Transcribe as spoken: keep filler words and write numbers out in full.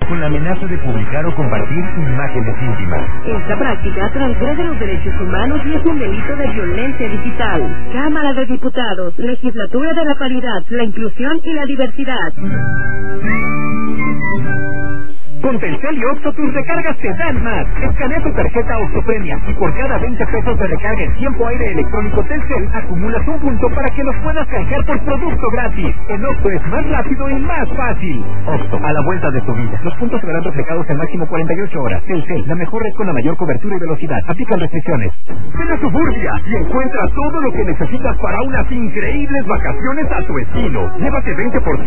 con la amenaza de publicar o compartir imágenes íntimas. Esta práctica transgrede los derechos humanos y es un delito de violencia digital. Cámara de Diputados, Legislatura de la Paridad, la Inclusión y la Diversidad. Con Telcel y Oxxo tus recargas te dan más. Escanea tu tarjeta Oxxo Premia y por cada veinte pesos de recarga en tiempo aire electrónico Telcel acumulas un punto para que los puedas canjear por producto gratis. En Oxxo es más rápido y más fácil. Oxxo, a la vuelta de tu vida. Los puntos serán reflejados en máximo cuarenta y ocho horas. Telcel, la mejor red con la mayor cobertura y velocidad. Aplican restricciones. Ven a Suburbia y encuentra todo lo que necesitas para unas increíbles vacaciones a tu estilo. Llévate veinte por ciento